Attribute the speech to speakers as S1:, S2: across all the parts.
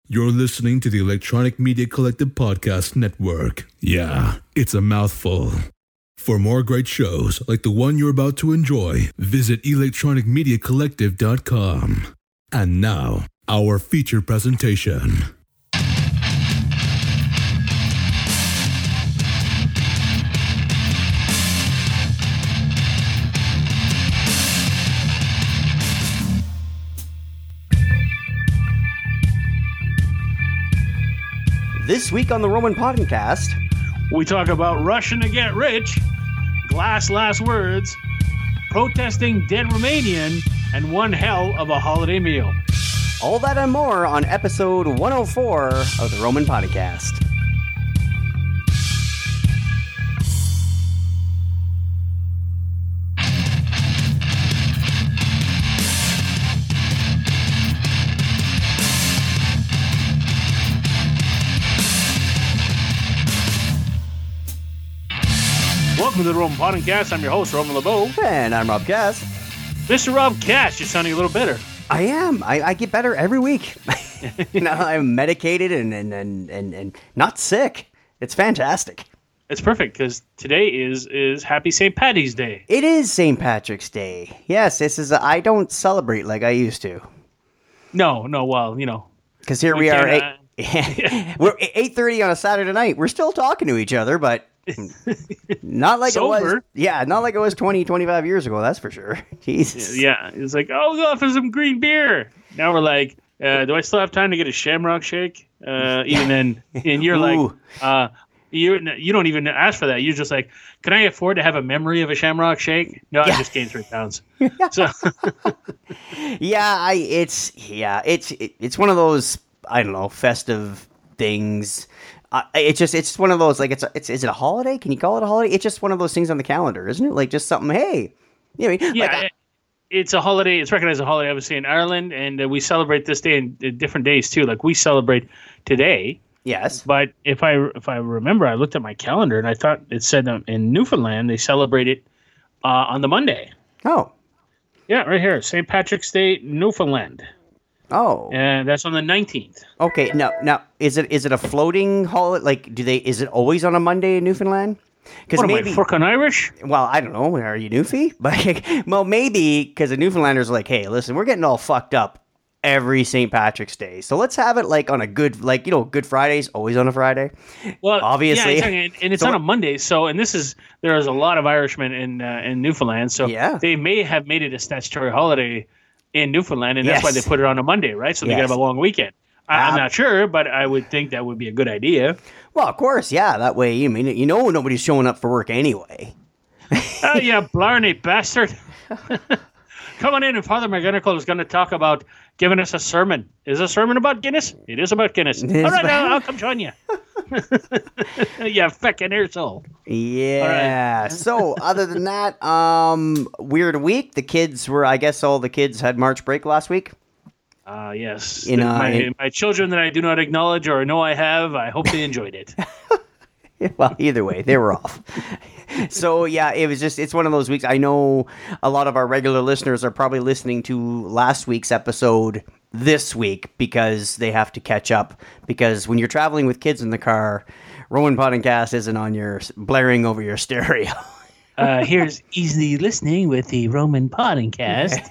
S1: You're listening to the Electronic Media Collective Podcast Network. Yeah, it's a mouthful. For more great shows like the one you're about to enjoy, visit electronicmediacollective.com. And now, our feature presentation.
S2: This week on the Roman Podcast,
S3: we talk about rushing to get rich, glass last words, protesting dead Romanian, and one hell of a holiday meal.
S2: All that and more on episode 104 of the Roman Podcast.
S3: Welcome to the Roman Podcast. I'm your host, Roman LeBeau.
S2: And I'm Rob Cass.
S3: Mr. Rob Cass, you're sounding a little better.
S2: I am. I get better every week. Now I'm medicated and not sick. It's fantastic.
S3: It's perfect because today is Happy St. Paddy's Day.
S2: It is St. Patrick's Day. Yes, this is. I don't celebrate like I used to.
S3: No, well, you know.
S2: Because here we are. We're 8:30 on a Saturday night. We're still talking to each other, but not like
S3: Sober.
S2: It was. Yeah, not like it was 20, 25 years ago. That's for sure. Jesus.
S3: Yeah, it's like, oh, go for some green beer. Now we're like, do I still have time to get a Shamrock Shake? Even then, and you're like, you don't even ask for that. You're just like, can I afford to have a memory of a Shamrock Shake? No, I just gained 3 pounds. So,
S2: it's one of those, I don't know, festive things. It's one of those, like, is it a holiday? Can you call it a holiday? It's just one of those things on the calendar, isn't it? Like, just something, hey. You know,
S3: it's a holiday. It's recognized as a holiday, obviously, in Ireland, and we celebrate this day in different days, too. Like, we celebrate today.
S2: Yes.
S3: But if I remember, I looked at my calendar, and I thought it said in Newfoundland, they celebrate it on the Monday.
S2: Oh. Yeah,
S3: right here, St. Patrick's Day, Newfoundland.
S2: Oh,
S3: and that's on the 19th.
S2: Okay, now is it a floating holiday? Like, is it always on a Monday in Newfoundland?
S3: Because maybe fucking Irish.
S2: Well, I don't know. Are you Newfie? But well, maybe because the Newfoundlanders are like, hey, listen, we're getting all fucked up every St. Patrick's Day, so let's have it like on a good, like, you know, Good Friday's always on a Friday.
S3: Well,
S2: obviously,
S3: yeah, and it's on a Monday. So, and there is a lot of Irishmen in Newfoundland, so they may have made it a statutory holiday in Newfoundland, and that's why they put it on a Monday, right? So they can have a long weekend. I'm not sure, but I would think that would be a good idea.
S2: Well, of course, yeah. That way, nobody's showing up for work anyway.
S3: Oh, yeah, blarney bastard. Coming in, and Father McGonagall is going to talk about giving us a sermon. Is a sermon about Guinness? It is about Guinness. All right, now I'll come join you. Yeah, fucking arsehole.
S2: Yeah. Right. So, other than that, weird week. I guess all the kids had March break last week.
S3: Yes. My children that I do not acknowledge or know I have, I hope they enjoyed it.
S2: Well, either way, they were off. So, yeah, it's one of those weeks. I know a lot of our regular listeners are probably listening to last week's episode this week because they have to catch up. Because when you're traveling with kids in the car, Roman Podcast isn't on blaring over your stereo.
S3: Here's easy listening with the Roman Podcast.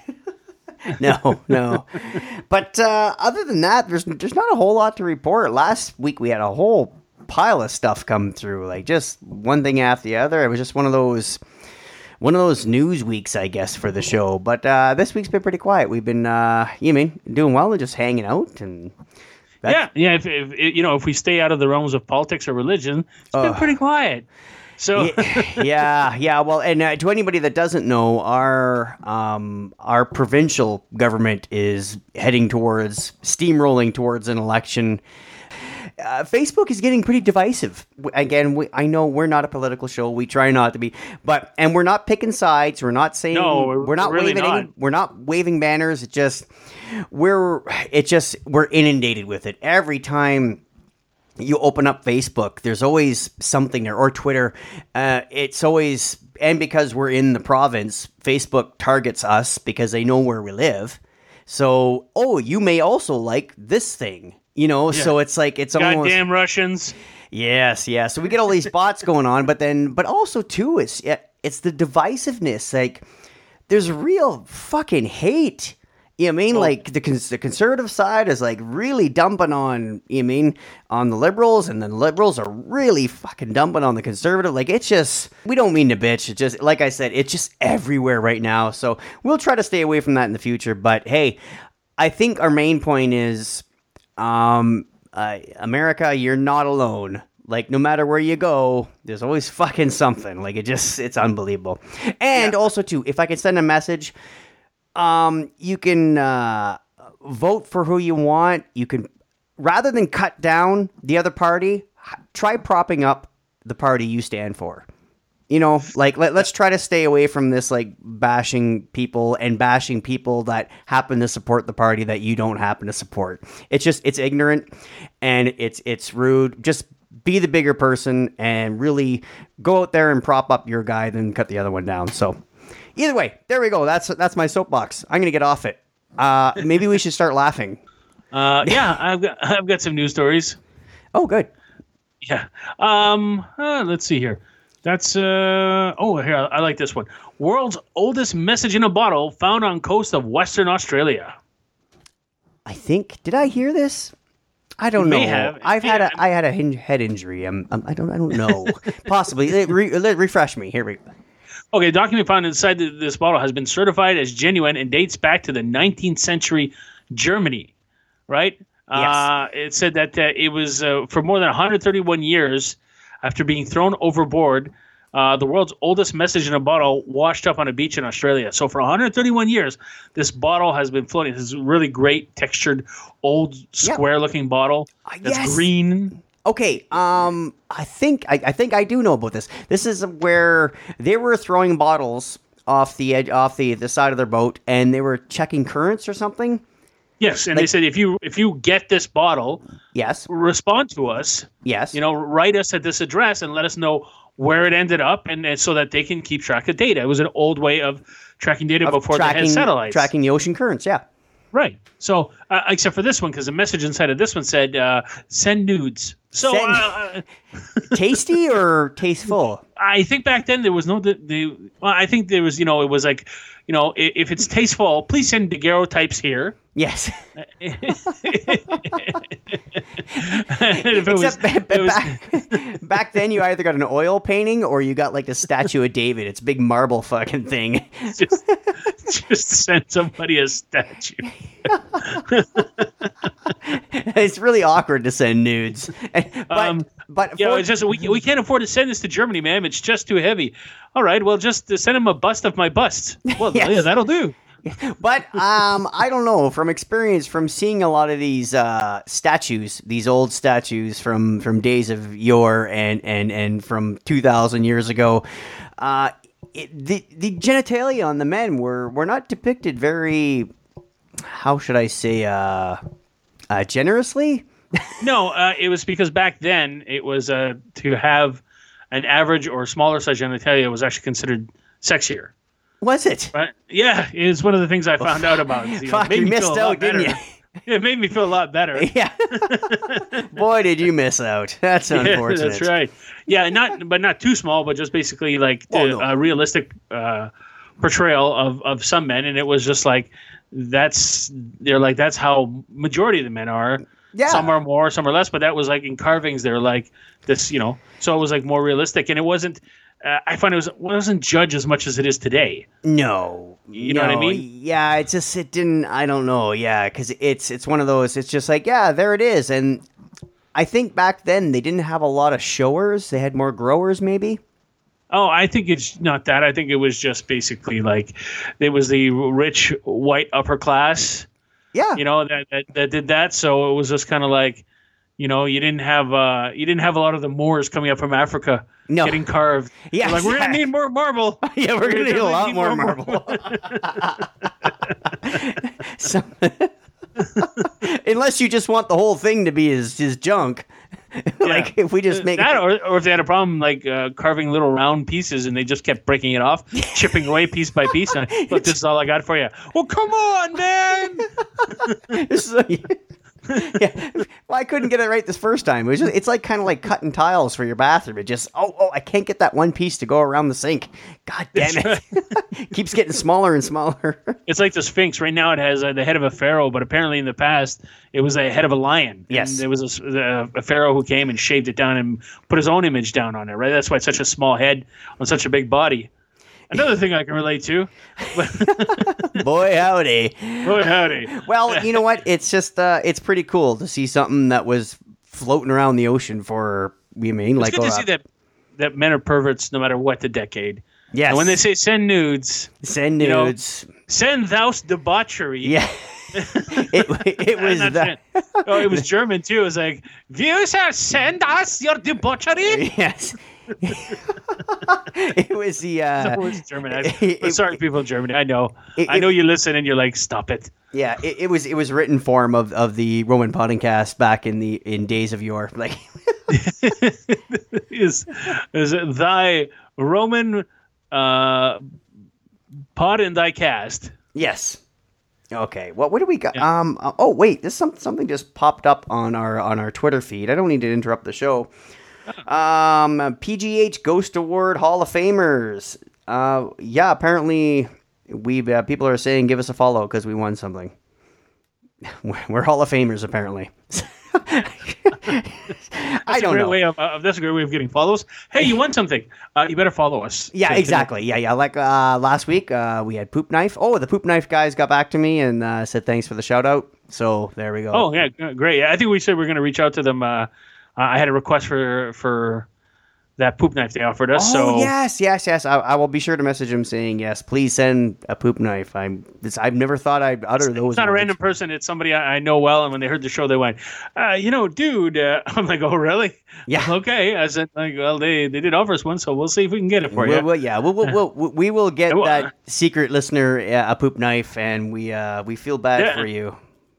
S2: No. But other than that, there's not a whole lot to report. Last week we had a whole pile of stuff come through, like just one thing after the other. It was just one of those news weeks, I guess, for the show. But this week's been pretty quiet. We've been doing well and just hanging out and if we stay out of the realms of politics or religion, it's been pretty quiet. So yeah. Well, and to anybody that doesn't know, our provincial government is steamrolling towards an election. Facebook is getting pretty divisive. Again, I know we're not a political show. We try not to be, and we're not picking sides. We're not saying we're not really waving we're not waving banners. We're inundated with it every time you open up Facebook. There's always something there, or Twitter. It's always, and because we're in the province, Facebook targets us because they know where we live. So, you may also like this thing. So it's like it's almost
S3: goddamn Russians.
S2: Yes. So we get all these bots going on, but also too, it's the divisiveness. Like, there's real fucking hate. You know what I mean? Like the conservative side is like really dumping on, on the liberals, and then the liberals are really fucking dumping on the conservative. Like, it's just, we don't mean to bitch. It's just, like I said, it's just everywhere right now. So we'll try to stay away from that in the future. But hey, I think our main point is, America, you're not alone. Like, no matter where you go, there's always fucking something. Like, it's unbelievable. And also too, if I could send a message, you can vote for who you want. You can, rather than cut down the other party, try propping up the party you stand for. Like, let's try to stay away from this, like, bashing people that happen to support the party that you don't happen to support. It's just, it's ignorant and it's rude. Just be the bigger person and really go out there and prop up your guy, then cut the other one down. So either way, there we go. That's my soapbox. I'm gonna get off it. Maybe we should start laughing.
S3: Yeah, I've got some news stories.
S2: Oh, good.
S3: Yeah. Let's see here. That's here, I like this one. World's oldest message in a bottle found on coast of Western Australia.
S2: I think, did I hear this? I don't know.
S3: Have.
S2: I had a head injury. I don't know. Possibly. Refresh me. Here we go.
S3: Okay, document found inside this bottle has been certified as genuine and dates back to the 19th century Germany, right?
S2: Yes.
S3: It said that it was for more than 131 years after being thrown overboard, the world's oldest message in a bottle washed up on a beach in Australia. So for 131 years, this bottle has been floating. This is a really great textured, old, square-looking bottle that's green.
S2: Okay, I think I do know about this. This is where they were throwing bottles off the edge, off the side of their boat, and they were checking currents or something.
S3: Yes, and they said if you get this bottle, respond to us.
S2: Yes,
S3: write us at this address and let us know where it ended up, and so that they can keep track of data. It was an old way of tracking data before they had satellites.
S2: Tracking the ocean currents, yeah.
S3: Right. So, except for this one, because the message inside of this one said, send nudes. So,
S2: tasty or tasteful?
S3: I think back then there was no, I think there was, it was like, if it's tasteful, please send daguerreotypes here.
S2: Yes. Back then, you either got an oil painting or you got like the statue of David. It's a big marble fucking thing.
S3: just send somebody a statue.
S2: It's really awkward to send nudes. But
S3: it's just we can't afford to send this to Germany, ma'am. It's just too heavy. All right, well, just send him a bust of my bust. Well, yeah, that'll do.
S2: But I don't know, from experience, from seeing a lot of these statues, these old statues from days of yore and from 2,000 years ago, the genitalia on the men were not depicted very, how should I say, generously.
S3: No, it was because back then it was to have an average or smaller size genitalia was actually considered sexier.
S2: Was it?
S3: Right? Yeah, it's one of the things I found out about.
S2: Fuck, you missed out, didn't you?
S3: It made me feel a lot better.
S2: Yeah. Boy, did you miss out. That's unfortunate.
S3: That's right. Yeah, not too small, but just basically like a realistic portrayal of some men, and it was just like that's how majority of the men are. Yeah. Some are more, some are less, but that was like in carvings. They're like this, so it was like more realistic, and it wasn't. I find it wasn't judged as much as it is today.
S2: No,
S3: you know what I mean?
S2: Yeah, it didn't. I don't know. Yeah, because it's one of those. It's just like, yeah, there it is. And I think back then they didn't have a lot of showers. They had more growers, maybe.
S3: Oh, I think it's not that. I think it was just basically like there was the rich white upper class.
S2: Yeah,
S3: that did that. So it was just kind of like, you didn't have a lot of the Moors coming up from Africa.
S2: No.
S3: Getting carved.
S2: Yeah,
S3: like, we're going to need more marble.
S2: Yeah, we're going to need a lot more marble. Unless you just want the whole thing to be his junk. Like, if we just make
S3: that, or if they had a problem, like carving little round pieces and they just kept breaking it off, chipping away piece by piece. Look, this is all I got for you. Well, come on, man.
S2: Yeah. Well, I couldn't get it right this first time. It's like kind of like cutting tiles for your bathroom. It just I can't get that one piece to go around the sink. God damn it! Keeps getting smaller and smaller.
S3: It's like the Sphinx. Right now, it has the head of a pharaoh, but apparently in the past, it was a head of a lion.
S2: Yes,
S3: and there was a pharaoh who came and shaved it down and put his own image down on it. Right. That's why it's such a small head on such a big body. Another thing I can relate to.
S2: Boy, howdy.
S3: Boy, howdy.
S2: Well, you know what? It's just, it's pretty cool to see something that was floating around the ocean for,
S3: it's good to see that men are perverts no matter what the decade.
S2: Yes.
S3: And when they say send nudes.
S2: Send nudes.
S3: Send thous debauchery.
S2: Yeah. it was that.
S3: Oh, it was German too. It was like, "You shall send us your debauchery."
S2: Yes. It was the.
S3: It's German. Sorry, people in Germany. I know. I know you listen and you're like, stop it.
S2: Yeah, it was written form of the Roman podcast back in days of yore. Like,
S3: is thy Roman pod in thy cast?
S2: Yes. Okay. Well, what do we got? Yeah. Oh wait, this something just popped up on our Twitter feed. I don't need to interrupt the show. PGH Ghost Award Hall of Famers. Yeah, apparently people are saying give us a follow because we won something. We're Hall of Famers apparently. I don't know.
S3: That's a great way of getting follows. Hey, you won something. You better follow us.
S2: Yeah, exactly. Yeah. Like last week, we had Poop Knife. Oh, the Poop Knife guys got back to me and said thanks for the shout out. So there we go.
S3: Oh yeah, great. I think we said we're going to reach out to them. I had a request for that Poop Knife they offered us.
S2: Oh, yes. I will be sure to message him saying, yes, please send a Poop Knife. I've never thought I'd utter those
S3: It's not
S2: words.
S3: A random person. It's somebody I know well. And when they heard the show, they went, dude. I'm like, oh, really?
S2: Yeah.
S3: Okay. I said, like, well, they did offer us one, so we'll see if we can get it for you.
S2: We will get that secret listener a Poop Knife, and we feel bad for you.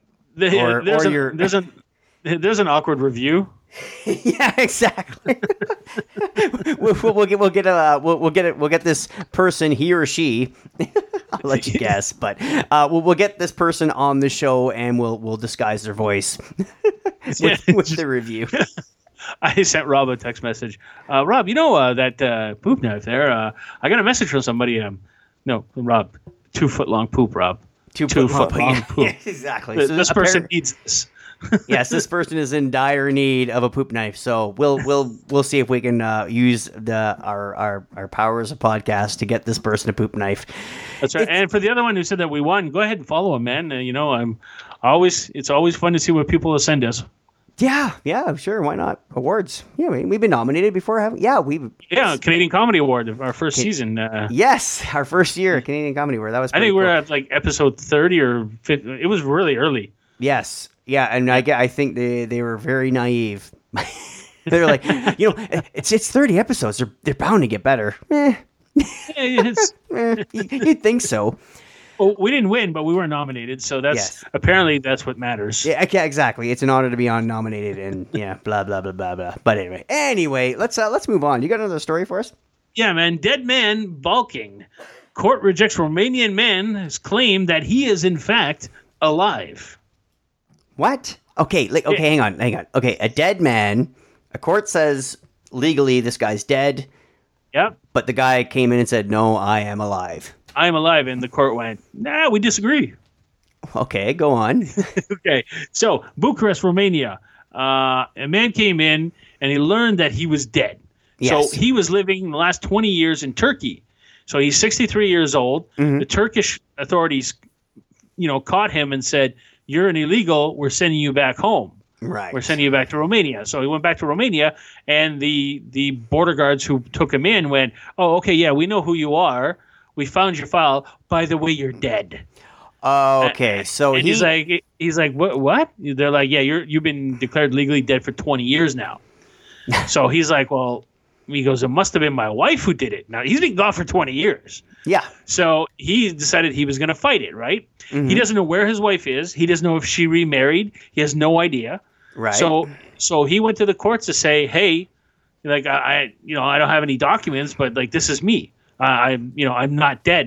S3: There's an awkward review.
S2: Yeah, exactly. we'll get this person, he or she. I'll let you guess, but we'll get this person on the show, and we'll disguise their voice with the review.
S3: I sent Rob a text message. Rob, that Poop Knife there? I got a message from somebody. No, Rob, 2 foot long poop, Rob.
S2: 2 foot long
S3: poop.
S2: Yeah, exactly.
S3: So this person needs this.
S2: Yes, this person is in dire need of a Poop Knife. So we'll see if we can use our powers of podcast to get this person a Poop Knife.
S3: That's right. And for the other one who said that we won, go ahead and follow him, man. It's always fun to see what people will send us.
S2: Yeah, sure. Why not? Awards. Yeah, we've been nominated before, haven't we? Yeah,
S3: Canadian Comedy Award, our first season.
S2: Yes, our first year Canadian Comedy Award. That was. I think
S3: we're at like episode 30 or 50. It was really early.
S2: Yes. Yeah, and I think they were very naive. They're like, it's 30 episodes. They're bound to get better. You'd think so.
S3: Well, we didn't win, but we were nominated, so apparently that's what matters.
S2: Yeah, exactly. It's an honor to be nominated, and blah blah blah blah blah. But anyway, let's move on. You got another story for us? Yeah, man. Dead man balking. Court rejects Romanian man's claim that he is in fact alive. What? Okay, hang on. Okay, a dead man. A court says legally this guy's dead. Yep. But the guy came in and said, "No, I am alive." I am alive, and the court went, "Nah, we disagree." Okay, go on. Okay, so Bucharest, Romania. A man came in and he learned that he was dead. Yes. So he was living the last 20 years in Turkey. So he's 63 years old. Mm-hmm. The Turkish authorities, caught him and said, "You're an illegal. We're sending you back home. Right. We're sending you back to Romania." So he went back to Romania, and the border guards who took him in went, "Oh, okay, yeah, we know who you are. We found your file. By the way, you're dead." Okay, so he's like, what? They're like, "Yeah, you've been declared legally dead for 20 years now." So he's like, "Well," he goes, "It must have been my wife who did it." Now he's been gone for 20 years. Yeah. So he decided he was going to fight it, right? Mm-hmm. He doesn't know where his wife is. He doesn't know if she remarried. He has no idea. Right. So he went to the courts to say, "Hey, like I don't have any documents, but like this is me. I'm not dead."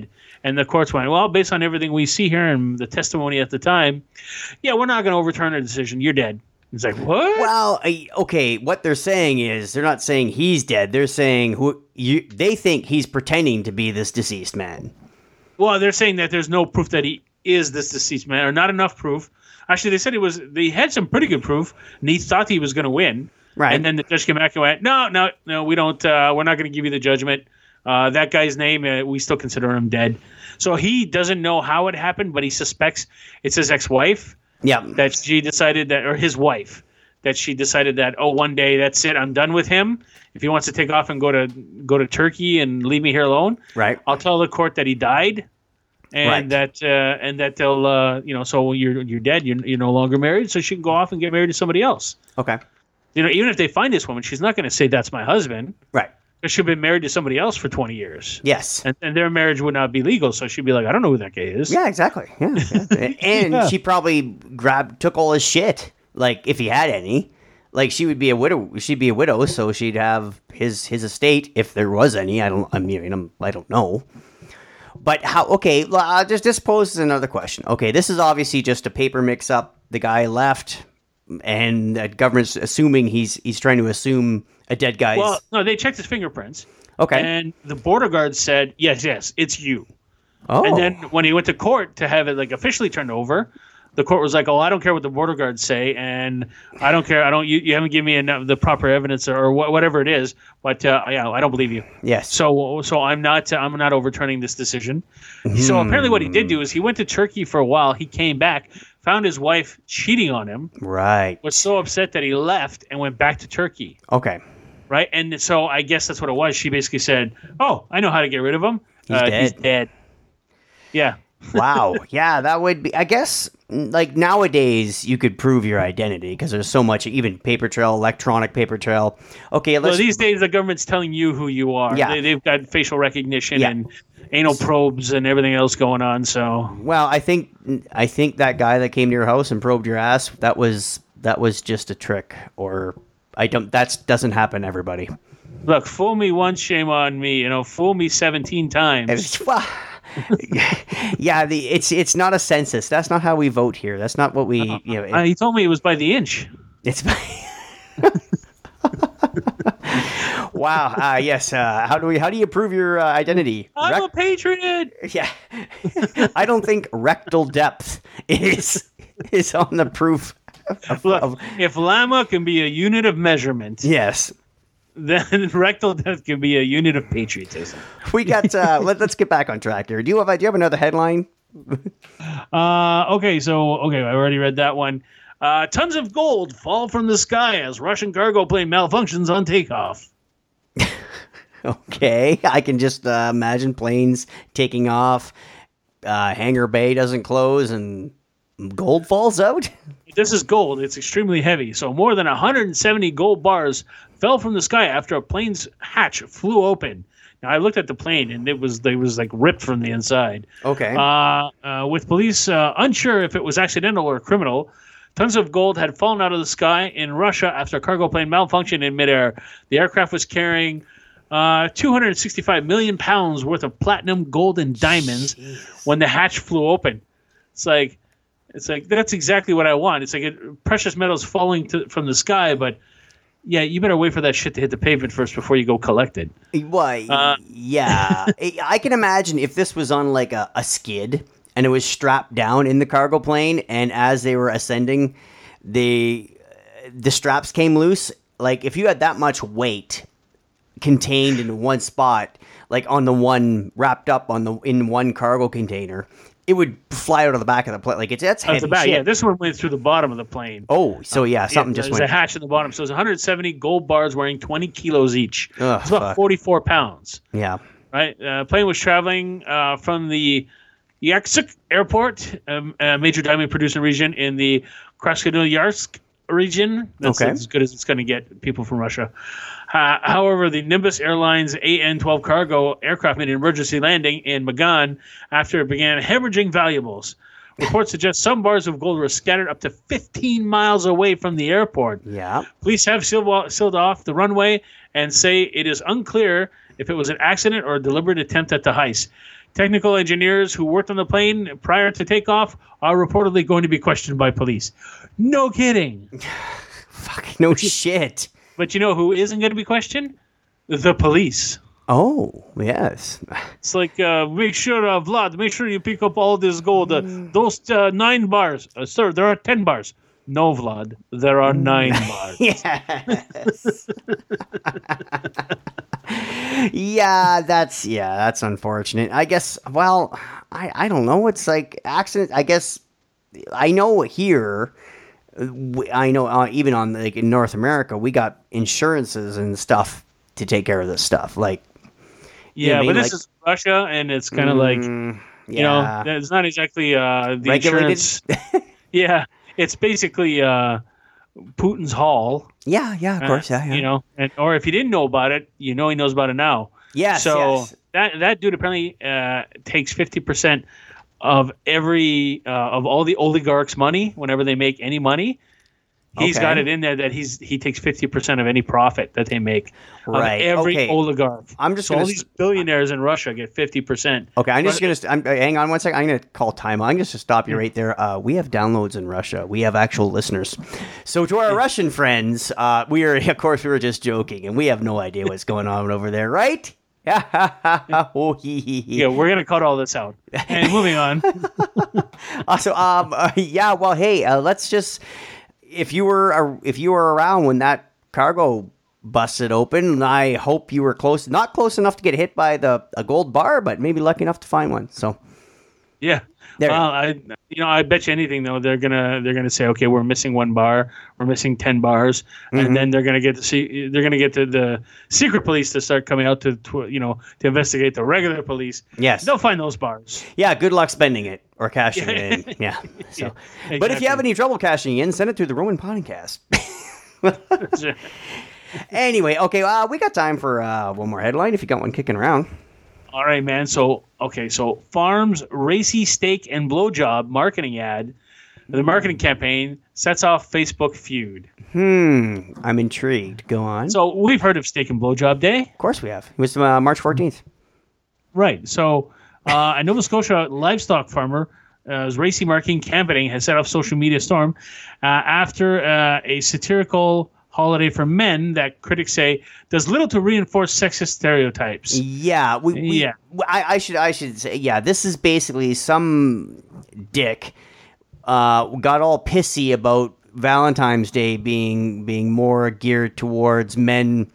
S3: And the courts went, well, based on everything we see here and the testimony at the time, yeah, we're not going to overturn a decision. You're dead. It's like, what?
S2: Well, okay, what they're saying is they're not saying he's dead. They're saying they think he's pretending to be this deceased man.
S3: Well, they're saying that there's no proof that he is this deceased man, or not enough proof. Actually, they said they had some pretty good proof, and he thought he was going to win.
S2: Right.
S3: And then the judge came back and went, no, we don't. We're not going to give you the judgment. That guy's name, we still consider him dead. So he doesn't know how it happened, but he suspects it's his ex-wife.
S2: Yeah.
S3: That she decided that, or his wife, that she decided that, one day that's it, I'm done with him. If he wants to take off and go to Turkey and leave me here alone,
S2: right,
S3: I'll tell the court that he died. And that they'll, so you're dead. You're no longer married, so she can go off and get married to somebody else.
S2: Okay.
S3: Even if they find this woman, she's not going to say that's my husband.
S2: Right.
S3: Because she'll be married to somebody else for 20 years.
S2: Yes.
S3: And their marriage would not be legal, so she'd be like, I don't know who that guy is.
S2: Yeah, exactly. Yeah. And she probably took all his shit, like if he had any. Like she'd be a widow, so she'd have his estate if there was any. I don't know. But how? Okay, I'll just pose another question. Okay, this is obviously just a paper mix-up. The guy left, and the government's assuming he's trying to assume a dead guy's.
S3: Well, no, they checked his fingerprints.
S2: Okay,
S3: and the border guard said, "Yes, it's you."
S2: Oh,
S3: and then when he went to court to have it officially turned over, the court was like, "Oh, I don't care what the border guards say, and I don't care. You haven't given me enough the proper evidence or whatever it is. But I don't believe you."
S2: Yes.
S3: So I'm not overturning this decision. So apparently, what he did do is he went to Turkey for a while. He came back, found his wife cheating on him.
S2: Right.
S3: Was so upset that he left and went back to Turkey.
S2: Okay.
S3: Right, and so I guess that's what it was. She basically said, "Oh, I know how to get rid of him. He's dead." Yeah.
S2: Wow. Yeah, that would be. I guess nowadays you could prove your identity because there's so much, even paper trail, electronic paper trail. Okay.
S3: These days the government's telling you who you are.
S2: Yeah.
S3: They've got facial recognition and anal probes and everything else going on. So.
S2: Well, I think that guy that came to your house and probed your ass, that was just a trick, or that doesn't happen, everybody.
S3: Look, fool me once, shame on me. Fool me 17 times.
S2: Yeah, it's not a census. That's not how we vote here. That's not what we.
S3: He told me it was by the inch.
S2: It's. Wow. Yes. How do you prove your identity?
S3: I'm a patriot.
S2: Yeah. I don't think rectal depth is on the proof.
S3: Look, if llama can be a unit of measurement,
S2: yes,
S3: then rectal depth can be a unit of patriotism.
S2: We got. Let's get back on track here. Do you have another headline?
S3: Okay. I already read that one. Tons of gold fall from the sky as Russian cargo plane malfunctions on takeoff.
S2: Okay, I can just imagine planes taking off. Hangar bay doesn't close and gold falls out.
S3: This is gold. It's extremely heavy. So more than 170 gold bars fell from the sky after a plane's hatch flew open. Now I looked at the plane and it was ripped from the inside.
S2: Okay.
S3: With police unsure if it was accidental or criminal, tons of gold had fallen out of the sky in Russia after a cargo plane malfunctioned in midair. The aircraft was carrying 265 million pounds worth of platinum, gold, and diamonds when the hatch flew open. It's like that's exactly what I want. It's like precious metals falling from the sky, but yeah, you better wait for that shit to hit the pavement first before you go collect it.
S2: Well, yeah. I can imagine if this was on like a skid and it was strapped down in the cargo plane, and as they were ascending, the straps came loose. Like if you had that much weight contained in one spot, like on the one wrapped up in one cargo container, it would fly out of the back of the plane. Like that's heavy shit.
S3: Yeah, this one went through the bottom of the plane.
S2: Oh, so yeah, something just went.
S3: There's a hatch in the bottom. So it's 170 gold bars weighing 20 kilos each.
S2: Ugh,
S3: it's about 44 pounds.
S2: Yeah.
S3: Right. Plane was traveling from the Yakutsk airport, a major diamond producing region in the Krasnoyarsk region. That's as good as it's going to get people from Russia. However, the Nimbus Airlines AN-12 cargo aircraft made an emergency landing in Magan after it began hemorrhaging valuables. Reports suggest some bars of gold were scattered up to 15 miles away from the airport.
S2: Yeah.
S3: Police have sealed off the runway and say it is unclear if it was an accident or a deliberate attempt at the heist. Technical engineers who worked on the plane prior to takeoff are reportedly going to be questioned by police. No kidding.
S2: Fuck, no shit.
S3: But you know who isn't going to be questioned? The police.
S2: Oh, yes.
S3: It's like, make sure, Vlad, make sure you pick up all this gold. Those 9 bars. Sir, there are 10 bars. No, Vlad, there are 9 bars.
S2: Yes. That's unfortunate. I guess, well, I don't know. It's like accident. I guess I know here, I know even on like in North America, we got insurances and stuff to take care of this stuff. Like,
S3: yeah, but this is Russia, and it's kind of like, you know, it's not exactly the
S2: regulated
S3: insurance. Yeah, it's basically Putin's haul.
S2: Yeah, of course, yeah.
S3: You know, or if you didn't know about it, you know he knows about it now.
S2: Yes.
S3: So that dude apparently takes 50% of every of all the oligarchs' money whenever they make any money. He's got it in there that he takes 50% of any profit that they make.
S2: Right.
S3: Of every oligarch.
S2: I'm just
S3: all these billionaires in Russia get 50%.
S2: Okay, I'm just going to hang on one second. I'm going to call time. I'm just going to stop you right there. We have downloads in Russia. We have actual listeners. So to our Russian friends, we were just joking, and we have no idea what's going on over there, right?
S3: Yeah, we're going to cut all this out. And moving on.
S2: Well, hey, let's just. If you were around when that cargo busted open, I hope you were not close enough to get hit by a gold bar, but maybe lucky enough to find one. So,
S3: yeah. I bet you anything though they're gonna say, okay, we're missing 1 bar, we're missing 10 bars, and then they're gonna get the secret police to start coming out to investigate the regular police.
S2: Yes,
S3: they'll find those bars.
S2: Yeah, good luck spending it or cashing it in. Yeah. So, exactly. But if you have any trouble cashing in, send it through the Roman Podcast. Anyway, okay, we got time for one more headline if you got one kicking around.
S3: All right, man. So Farm's racy steak and blowjob marketing ad, the marketing campaign sets off Facebook feud.
S2: I'm intrigued. Go on.
S3: So we've heard of Steak and Blowjob Day.
S2: Of course we have. It was March 14th.
S3: Right. So a Nova Scotia livestock farmer, racy marketing campaign has set off social media storm after a satirical holiday for men that critics say does little to reinforce sexist stereotypes.
S2: Yeah, I should say, yeah, this is basically some dick got all pissy about Valentine's Day being more geared towards men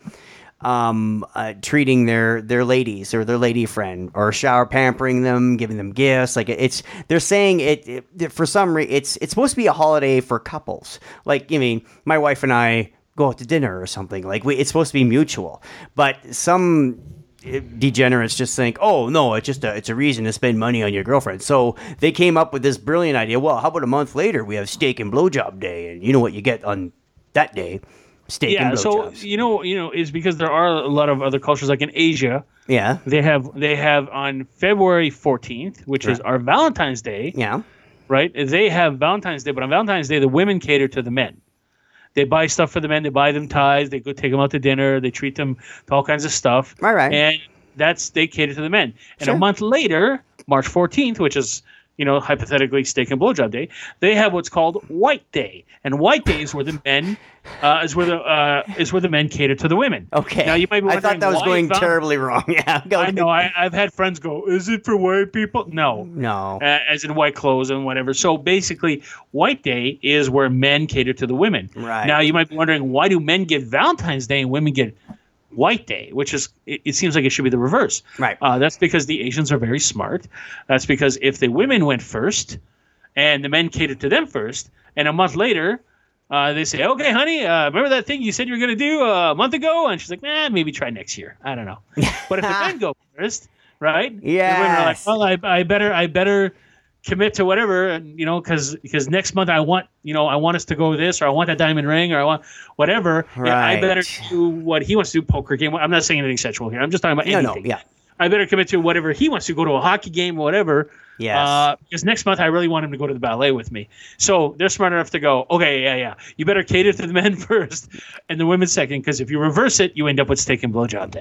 S2: treating their ladies or their lady friend or pampering them, giving them gifts. Like they're saying it for some reason it's supposed to be a holiday for couples. Like, I mean, my wife and I go out to dinner or something. Like it's supposed to be mutual, but some degenerates just think, oh no, it's a reason to spend money on your girlfriend. So they came up with this brilliant idea. Well, how about a month later we have Steak and Blowjob Day, and you know what you get on that day? Steak and blowjobs.
S3: So you know is because there are a lot of other cultures, like in Asia.
S2: Yeah,
S3: they have on February 14th, which is our Valentine's Day.
S2: Yeah,
S3: right. They have Valentine's Day, but on Valentine's Day the women cater to the men. They buy stuff for the men. They buy them ties. They go take them out to dinner. They treat them to all kinds of stuff.
S2: All right.
S3: And they cater to the men. And a month later, March 14th, which is, hypothetically Steak and Blowjob Day, they have what's called White Day. And White Day is where the men is where the men cater to to the women.
S2: Okay.
S3: Now you might be wondering,
S2: I thought that was going terribly wrong. Yeah.
S3: I know. I've had friends go, "Is it for white people?" No. As in white clothes and whatever. So basically, White Day is where men cater to the women.
S2: Right.
S3: Now you might be wondering, why do men get Valentine's Day and women get White Day, which is, it seems like it should be the reverse.
S2: Right.
S3: That's because the Asians are very smart. That's because if the women went first and the men catered to them first, and a month later they say, okay, honey, remember that thing you said you were going to do a month ago? And she's like, maybe try next year. I don't know. But if the men go first, right?
S2: Yeah.
S3: The women are like, well, I better commit to whatever, and because next month I want us to go this, or I want that diamond ring, or I want whatever.
S2: Right.
S3: I better do what he wants to do. Poker game. I'm not saying anything sexual here. I'm just talking about anything.
S2: No, yeah.
S3: I better commit to whatever he wants to. Go to a hockey game or whatever.
S2: Yes.
S3: Because next month I really want him to go to the ballet with me. So they're smart enough to go, okay, yeah. You better cater to the men first and the women second, because if you reverse it, you end up with Steak and Blowjob Day.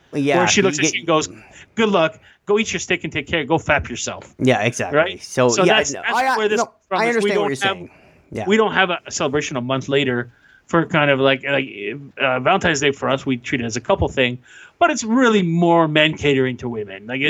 S2: Yeah,
S3: where she looks at you and goes, "Good luck. Go eat your steak and take care. Go fap yourself."
S2: Yeah, exactly.
S3: Right.
S2: So yeah,
S3: that's where this.
S2: I understand what you're saying. Yeah.
S3: We don't have a celebration a month later for kind of like Valentine's Day for us. We treat it as a couple thing, but it's really more men catering to women. Like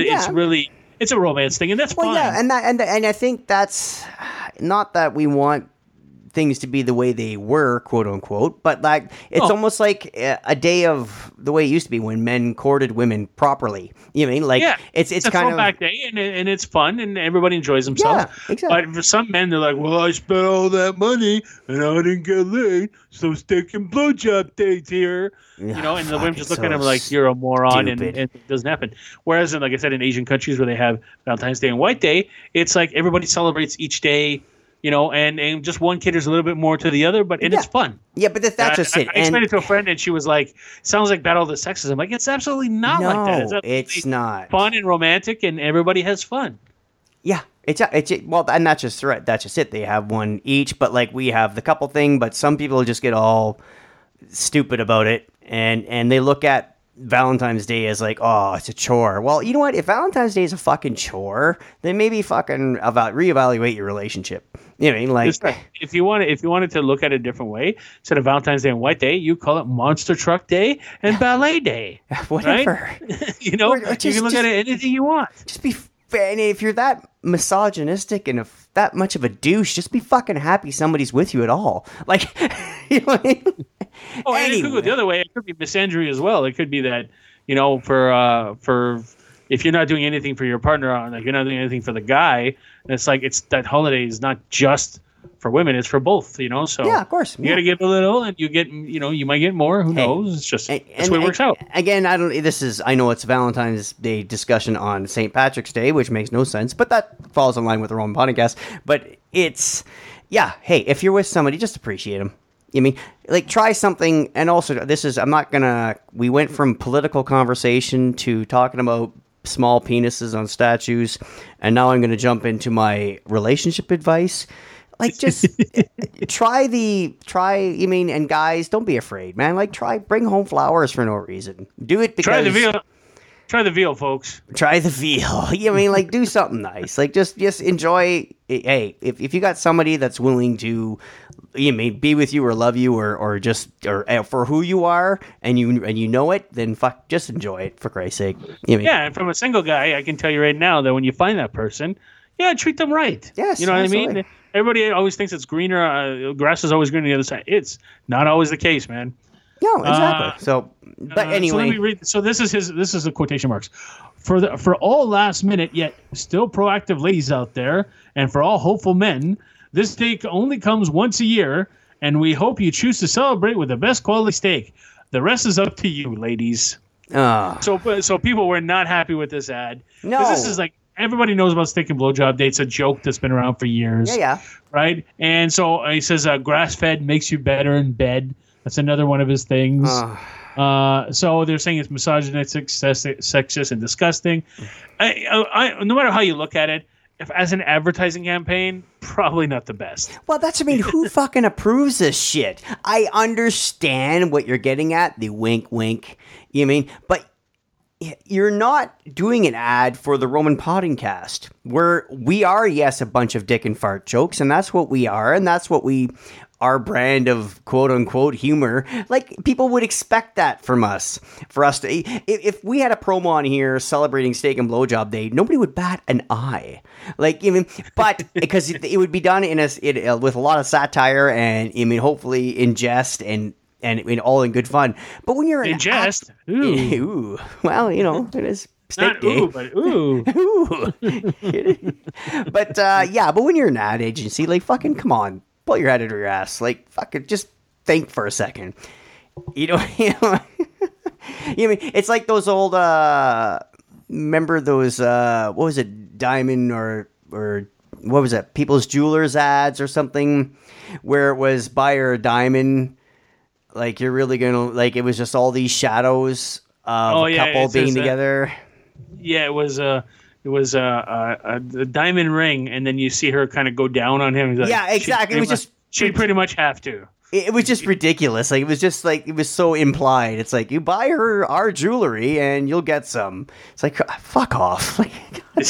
S3: it's a romance thing, and that's fine.
S2: Yeah, and I think that's not that we want things to be the way they were, quote unquote, but like it's almost like a day of the way it used to be when men courted women properly. You know what I mean? Like it's
S3: a
S2: kind
S3: throwback day, and it's fun, and everybody enjoys themselves.
S2: Yeah, exactly.
S3: But for some men, they're like, "Well, I spent all that money and I didn't get laid, so steak and blowjob dates here." You know, and the women just look at him like you're a moron, and it doesn't happen. Whereas, like I said, in Asian countries where they have Valentine's Day and White Day, it's like everybody celebrates each day. You know, and just one caters a little bit more to the other, but it's fun.
S2: Yeah, but that's just it.
S3: I explained it to a friend, and she was like, "Sounds like Battle of the Sexes." I'm like, "It's absolutely not like that.
S2: It's not
S3: fun and romantic, and everybody has fun."
S2: Yeah, it's well, and that's just it. They have one each, but like we have the couple thing, but some people just get all stupid about it, and they look at Valentine's Day as like, oh, it's a chore. Well, you know what? If Valentine's Day is a fucking chore, then maybe fucking reevaluate your relationship. You know what I mean? Like,
S3: if you wanted to look at it a different way, instead of Valentine's Day and White Day, you call it Monster Truck Day and Ballet Day.
S2: Whatever.
S3: Right? You know, you can look at it anything you want.
S2: Just be. And if you're that misogynistic and that much of a douche, just be fucking happy somebody's with you at all. Like, you know what I mean?
S3: Oh, and it could go the other way. It could be misandry as well. It could be that, you know, for if you're not doing anything for your partner, like you're not doing anything for the guy, it's like that holiday is not just for women; it's for both. You know, so
S2: yeah, of course,
S3: you got to give a little, and you get, you know, you might get more. Who knows? It's just that's the way it works out.
S2: Again, I know it's a Valentine's Day discussion on St. Patrick's Day, which makes no sense, but that falls in line with the Roman podcast. But it's hey, if you're with somebody, just appreciate them. I mean, like, try something, and also, we went from political conversation to talking about small penises on statues, and now I'm going to jump into my relationship advice. Like, just and guys, don't be afraid, man. Like, bring home flowers for no reason. Do it because...
S3: Try the veal, folks.
S2: Try the veal. You know what I mean? Like, do something nice. Like, just enjoy. Hey, if you got somebody that's willing to, be with you or love you or for who you are and you know it, then just enjoy it, for Christ's sake. You know
S3: and from a single guy, I can tell you right now that when you find that person, treat them right.
S2: Yes,
S3: you know
S2: absolutely.
S3: what I mean? Everybody always thinks it's greener. Grass is always greener on the other side. It's not always the case, man.
S2: No, exactly. But anyway,
S3: so let me read. So this is the quotation marks for all last minute yet still proactive ladies out there, and for all hopeful men. This day only comes once a year, and we hope you choose to celebrate with the best quality steak. The rest is up to you, ladies. So people were not happy with this ad.
S2: No,
S3: this is like everybody knows about steak and blowjob dates. A joke that's been around for years.
S2: Yeah. Right.
S3: And so he says grass fed makes you better in bed. That's another one of his things. So they're saying it's misogynistic, sexist, and disgusting. No matter how you look at it, as an advertising campaign, probably not the best.
S2: Well, who fucking approves this shit? I understand what you're getting at, the wink, wink. You know what I mean? But you're not doing an ad for the Roman Podcast, where we are, yes, a bunch of dick and fart jokes, and that's what we are, and that's what our brand of quote unquote humor. Like, people would expect that from us. For us to, if we had a promo on here celebrating Steak and Blowjob Day, nobody would bat an eye. Like, but because it would be done with a lot of satire and hopefully in jest and all in good fun. But when you're
S3: in jest, ooh.
S2: Well, it is steak day.
S3: Ooh, but ooh.
S2: But but when you're an ad agency, like, fucking come on. Pull your head out of your ass. Like, fuck it, just think for a second. It's like those old, remember those, what was it, Diamond or what was it, People's Jewelers ads or something, where it was buy her a diamond, like, you're really gonna, like, it was just all these shadows of a couple being together.
S3: Yeah, it was a diamond ring, and then you see her kind of go down on him. Like,
S2: yeah, exactly.
S3: She'd pretty much have to.
S2: It was just ridiculous. Like, it was just like, it was so implied. It's like, you buy her our jewelry and you'll get some. It's like, fuck off. Like,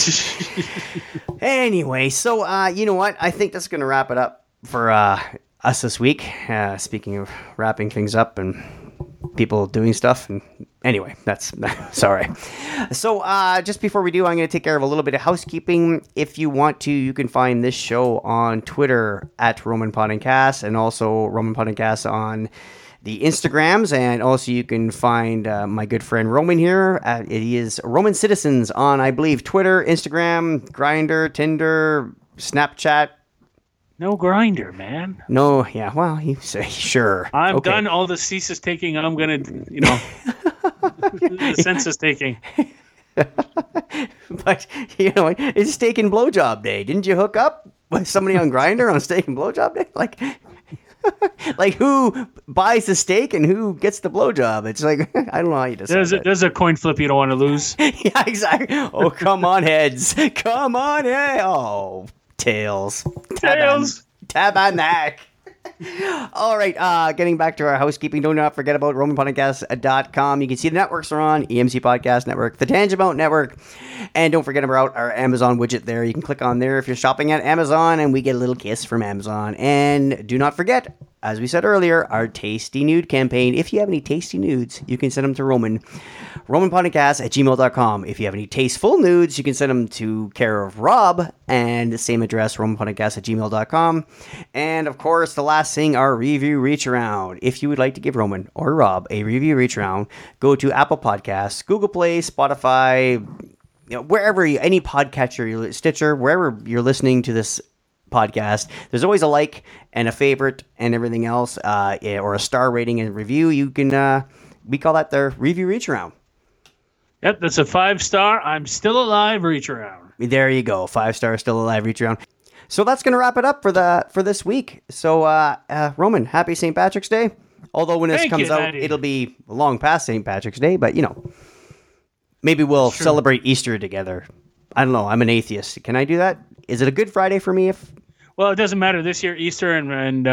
S2: anyway, so you know what? I think that's going to wrap it up for us this week. Speaking of wrapping things up and people doing stuff, and anyway, that's sorry. So just before we do, I'm going to take care of a little bit of housekeeping. If you want to, you can find this show on Twitter at Roman Podcast, and also Roman Podcast on the Instagrams, and also you can find my good friend Roman here. It is Roman Citizens on, I believe, Twitter, Instagram, Grindr, Tinder, Snapchat.
S3: No Grindr, man.
S2: No, yeah, well, you say, sure.
S3: I'm done all the census taking. I'm going to, the census taking.
S2: But, it's steak and blowjob day. Didn't you hook up with somebody on Grindr on steak and blowjob day? Like who buys the steak and who gets the blowjob? It's like, I don't know how you decide
S3: There's a coin flip you don't want to lose.
S2: Yeah, exactly. Oh, come on, heads. Come on, hey. Oh, tails. Tabernacle. All right, getting back to our housekeeping, do not forget about RomanPodcast.com. You can see the networks are on: EMC Podcast Network, the Tangible Network, and don't forget about our Amazon widget there. You can click on there if you're shopping at Amazon, and we get a little kiss from Amazon. And do not forget, as we said earlier, our Tasty Nude campaign. If you have any tasty nudes, you can send them to RomanPodcast@gmail.com. If you have any tasteful nudes, you can send them to care of Rob, and the same address, RomanPodcast@gmail.com. And of course, the last thing, our review reach around. If you would like to give Roman or Rob a review reach around, go to Apple Podcasts, Google Play, Spotify, wherever any podcatcher, Stitcher, wherever you're listening to this podcast. There's always a like and a favorite and everything else, or a star rating and review. You can, we call that the review reach around.
S3: Yep, that's a 5-star. I'm still alive reach around.
S2: There you go, 5-star still alive reach around. So that's going to wrap it up for this week. So Roman, happy St. Patrick's Day. Although when this comes out, it'll be long past St. Patrick's Day, but maybe we'll celebrate Easter together. I don't know. I'm an atheist. Can I do that? Is it a Good Friday for me?
S3: Well, it doesn't matter. This year, Easter and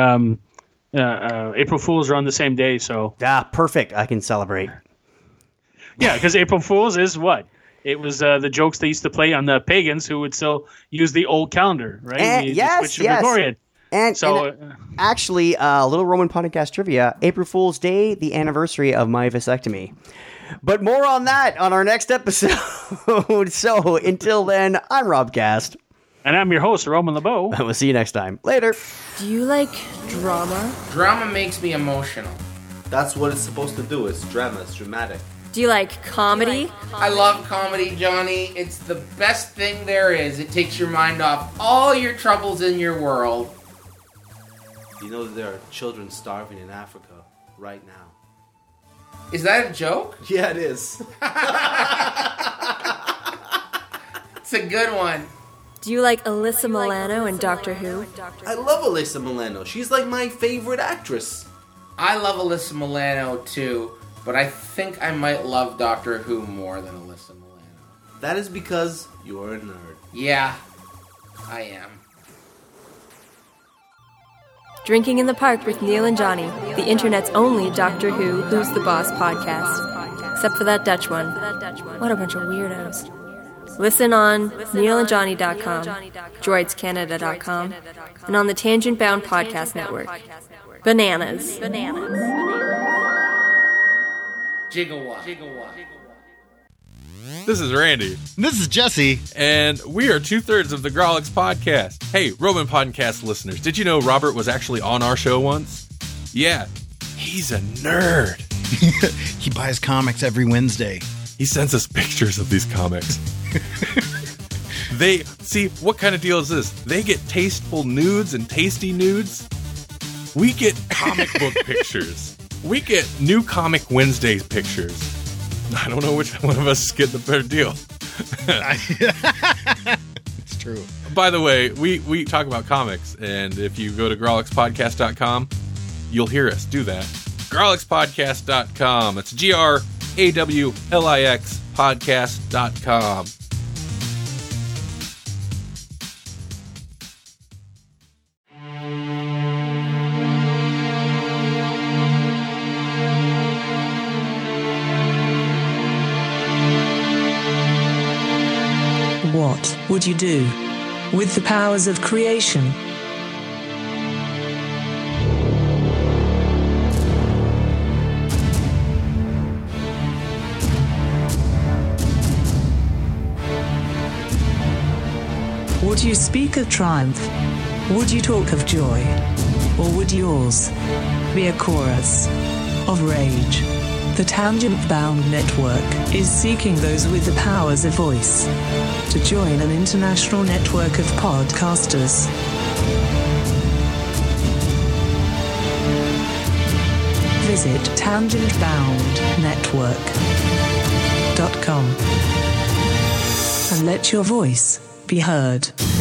S3: April Fools are on the same day, so
S2: perfect. I can celebrate.
S3: Yeah, because April Fools is what? It was the jokes they used to play on the pagans who would still use the old calendar, right?
S2: And, yes.
S3: Gregorian.
S2: And actually, a little Roman podcast trivia: April Fool's Day, the anniversary of my vasectomy. But more on that on our next episode. So until then, I'm Rob Cast.
S3: And I'm your host, Roman LeBeau.
S2: And we'll see you next time. Later.
S4: Do you like drama?
S5: Drama makes me emotional.
S6: That's what it's supposed to do. It's drama. It's dramatic.
S4: Do you like comedy?
S5: I love comedy, Johnny. It's the best thing there is. It takes your mind off all your troubles in your world.
S6: You know that there are children starving in Africa right now.
S5: Is that a joke?
S6: Yeah, it is.
S5: It's a good one.
S4: Do you like Alyssa Milano and Doctor Who?
S6: I love Alyssa Milano. She's like my favorite actress.
S5: I love Alyssa Milano too, but I think I might love Doctor Who more than Alyssa Milano.
S6: That is because you're a nerd.
S5: Yeah, I am.
S4: Drinking in the Park with Neil and Johnny, the internet's only Doctor Who Who's the Boss podcast. Except for that Dutch one. What a bunch of weirdos. Listen on NeilAndJohnny.com, DroidsCanada.com, and on the Tangent Bound Podcast Network. Bananas.
S5: Gigawatt.
S7: This is Randy.
S8: This is Jesse.
S7: And we are 2/3 of the Grolix podcast. Hey, Roman podcast listeners, did you know Robert was actually on our show once? Yeah, he's a nerd.
S8: He buys comics every Wednesday.
S7: He sends us pictures of these comics. See, what kind of deal is this? They get tasteful nudes and tasty nudes. We get comic book pictures. We get New Comic Wednesdays pictures. I don't know which one of us is getting the better deal.
S8: It's true.
S7: By the way, we talk about comics, and if you go to grolixpodcast.com, you'll hear us do that. grolixpodcast.com. It's GRAWLIX podcast.com.
S9: would you do with the powers of creation? Would you speak of triumph? Would you talk of joy? Or would yours be a chorus of rage? The Tangent Bound Network is seeking those with the powers of voice to join an international network of podcasters. Visit tangentboundnetwork.com and let your voice be heard.